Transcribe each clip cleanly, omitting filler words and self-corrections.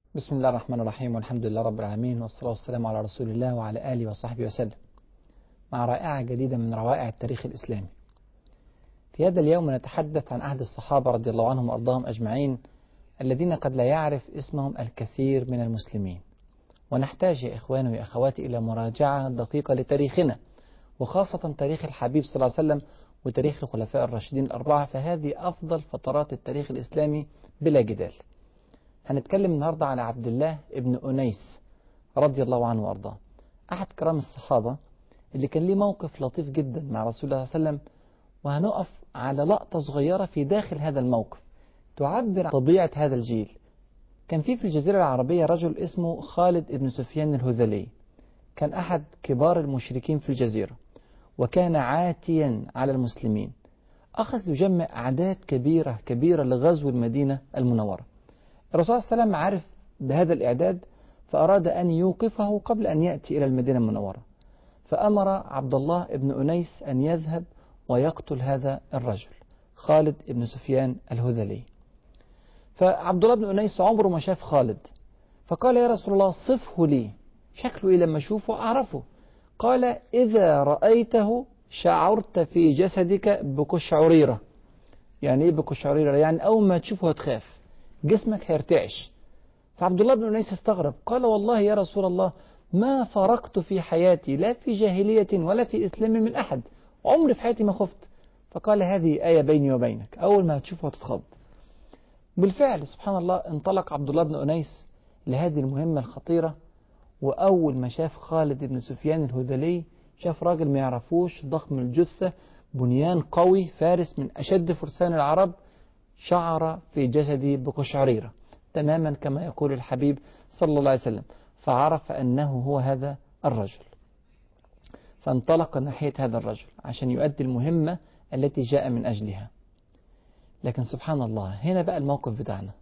بسم الله الرحمن الرحيم، والحمد لله رب العالمين، والصلاة والسلام على رسول الله وعلى آله وصحبه وسلم. مع رائعة جديدة من روائع التاريخ الإسلامي. في هذا اليوم نتحدث عن عهد الصحابة رضي الله عنهم وأرضاهم أجمعين، الذين قد لا يعرف اسمهم الكثير من المسلمين. ونحتاج يا إخواني ويا أخواتي إلى مراجعة دقيقة لتاريخنا، وخاصة تاريخ الحبيب صلى الله عليه وسلم وتاريخ الخلفاء الراشدين الأربعة، فهذه أفضل فترات التاريخ الإسلامي بلا جدال. هنتكلم النهاردة على عبد الله ابن أنيس رضي الله عنه وأرضاه، أحد كرام الصحابة اللي كان ليه موقف لطيف جدا مع رسول الله صلى الله عليه وسلم. وهنقف على لقطة صغيرة في داخل هذا الموقف تعبر عن طبيعة هذا الجيل. كان في الجزيرة العربية رجل اسمه خالد بن سفيان الهذلي، كان أحد كبار المشركين في الجزيرة، وكان عاتيا على المسلمين. أخذ يجمع أعداد كبيرة لغزو المدينة المنورة. الرسول صلى الله عليه وسلم عرف بهذا الإعداد، فأراد أن يوقفه قبل أن يأتي إلى المدينة المنورة، فأمر عبد الله بن أنيس أن يذهب ويقتل هذا الرجل خالد بن سفيان الهذلي. فعبد الله بن أنيس عمره ما شاف خالد، فقال: يا رسول الله صفه لي، شكله إيه لما أشوفه أعرفه؟ قال: إذا رأيته شعرت في جسدك بقشعريرة. يعني إيه بقشعريرة؟ يعني أول ما تشوفه هتخاف، جسمك هيرتعش. فعبد الله بن أنيس استغرب، قال: والله يا رسول الله ما فرقت في حياتي لا في جاهلية ولا في إسلام من أحد، عمري في حياتي ما خفت. فقال: هذه آية بيني وبينك، أول ما هتشوفه هتتخض. بالفعل سبحان الله انطلق عبد الله بن أنيس لهذه المهمة الخطيرة، وأول ما شاف خالد بن سفيان الهذلي شاف راجل ما يعرفوش، ضخم الجثة، بنيان قوي، فارس من أشد فرسان العرب، شعر في جسده بقشعريرة تماما كما يقول الحبيب صلى الله عليه وسلم، فعرف أنه هو هذا الرجل، فانطلق ناحية هذا الرجل عشان يؤدي المهمة التي جاء من أجلها. لكن سبحان الله هنا بقى الموقف بتاعنا.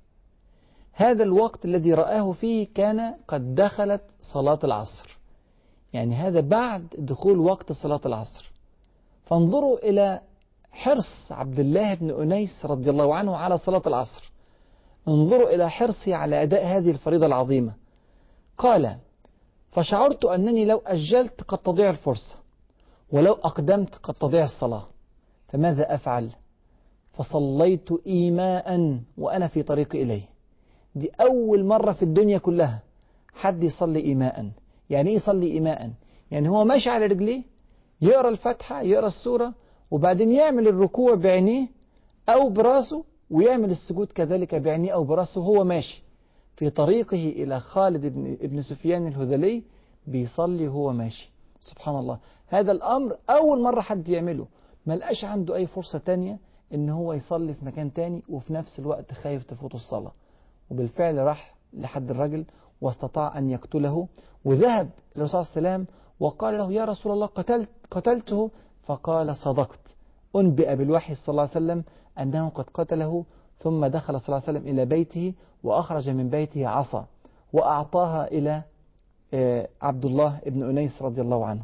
هذا الوقت الذي رآه فيه كان قد دخلت صلاة العصر، يعني هذا بعد دخول وقت صلاة العصر. فانظروا إلى حرص عبد الله بن أنيس رضي الله عنه على صلاة العصر، انظروا إلى حرصي على أداء هذه الفريضة العظيمة. قال: فشعرت أنني لو أجلت قد تضيع الفرصة، ولو أقدمت قد تضيع الصلاة، فماذا أفعل؟ فصليت إيماء وأنا في طريقي إليه. دي أول مرة في الدنيا كلها حد يصلي إيماء. يعني إيه يصلي إيماء؟ يعني هو ماشي على رجليه، يقرأ الفاتحة، يقرأ السورة، وبعدين يعمل الركوع بعينيه أو براسه، ويعمل السجود كذلك بعينيه أو براسه، هو ماشي في طريقه إلى خالد بن سفيان الهذلي، بيصلي وهو ماشي. سبحان الله، هذا الأمر أول مرة حد يعمله. ما لقاش عنده أي فرصة تانية إن هو يصلي في مكان تاني وفي نفس الوقت خايف تفوت الصلاة. وبالفعل راح لحد الرجل واستطاع أن يقتله، وذهب للرسول صلى الله عليه وسلم وقال له: يا رسول الله قتلته. فقال: صدقت، أنبئ بالوحي صلى الله عليه وسلم أنه قد قتله. ثم دخل صلى الله عليه وسلم إلى بيته، وأخرج من بيته عصا وأعطاها إلى عبد الله بن أنيس رضي الله عنه.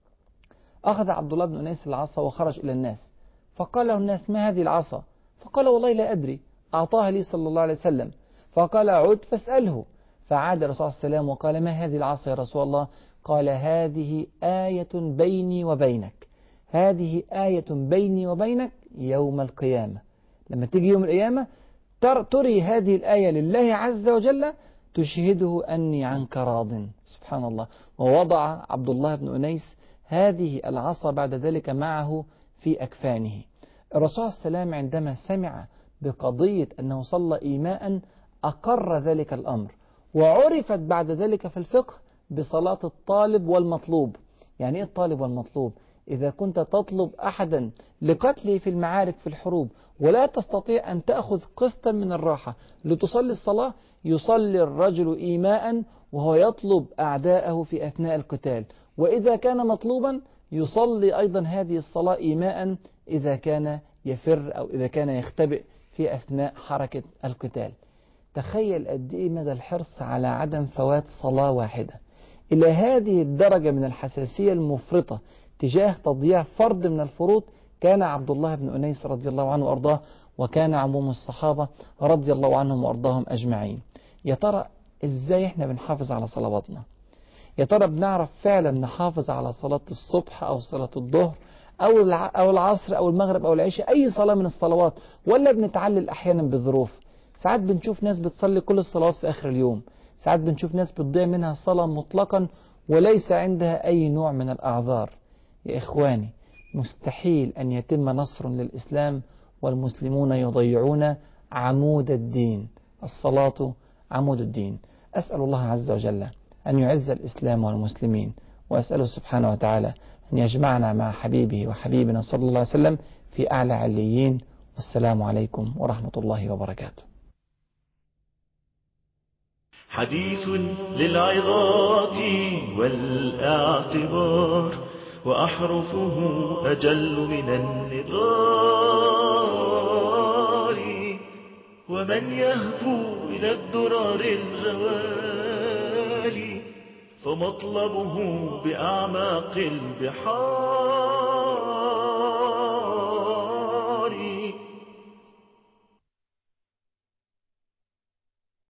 أخذ عبد الله بن أنيس العصا وخرج إلى الناس، فقال له الناس: ما هذه العصا؟ فقال: والله لا أدري، أعطاها لي صلى الله عليه وسلم. فقال: عد فاسأله. فعاد الرسول صلى الله عليه وسلم وقال: ما هذه العصا يا رسول الله؟ قال: هذه آية بيني وبينك، هذه آية بيني وبينك يوم القيامة. لما تيجي يوم القيامة تري هذه الآية لله عز وجل، تشهده أني عنك راض. سبحان الله. ووضع عبد الله بن أنيس هذه العصا بعد ذلك معه في أكفانه. الرسول صلى الله عليه وسلم عندما سمع بقضية أنه صلى إيماء أقر ذلك الأمر، وعرفت بعد ذلك في الفقه بصلاة الطالب والمطلوب. يعني إيه الطالب والمطلوب؟ إذا كنت تطلب أحدا لقتله في المعارك في الحروب، ولا تستطيع أن تأخذ قسطا من الراحة لتصلي الصلاة، يصلي الرجل إيماء وهو يطلب أعداءه في أثناء القتال. وإذا كان مطلوبا يصلي أيضا هذه الصلاة إيماء إذا كان يفر أو إذا كان يختبئ في أثناء حركة القتال. تخيل قد إيه مدى الحرص على عدم فوات صلاة واحدة. إلى هذه الدرجة من الحساسية المفرطة تجاه تضييع فرض من الفروض كان عبد الله بن أنيس رضي الله عنه وأرضاه، وكان عموم الصحابة رضي الله عنهم وأرضاهم أجمعين. يا ترى إزاي إحنا بنحافظ على صلواتنا؟ يا ترى بنعرف فعلا نحافظ على صلاة الصبح أو صلاة الظهر أو العصر أو المغرب أو العشاء، أي صلاة من الصلوات، ولا بنتعلل أحيانا بالظروف؟ ساعات بنشوف ناس بتصلي كل الصلوات في آخر اليوم، ساعات بنشوف ناس بتضيع منها صلاة مطلقا وليس عندها أي نوع من الأعذار. يا إخواني، مستحيل أن يتم نصر للإسلام والمسلمون يضيعون عمود الدين. الصلاة عمود الدين. أسأل الله عز وجل أن يعز الإسلام والمسلمين، وأسأله سبحانه وتعالى أن يجمعنا مع حبيبه وحبيبنا صلى الله عليه وسلم في أعلى عليين. والسلام عليكم ورحمة الله وبركاته. حديث للعظات والاعتبار، وأحرفه أجل من النضار، ومن يهفو إلى الدرار الغوالي فمطلبه بأعماق البحار.